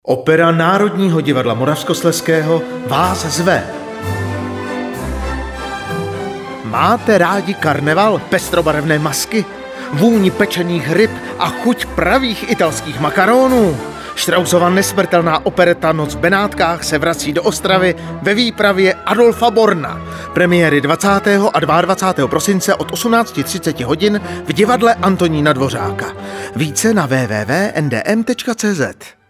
Opera Národního divadla Moravskoslezského vás zve. Máte rádi karneval, pestrobarevné masky, vůni pečených ryb a chuť pravých italských makaronů? Straussova nesmrtelná opereta Noc v Benátkách se vrací do Ostravy ve výpravě Adolfa Borna. Premiéry 20. a 22. prosince od 18:30 hodin v divadle Antonína Dvořáka. Více na www.ndm.cz.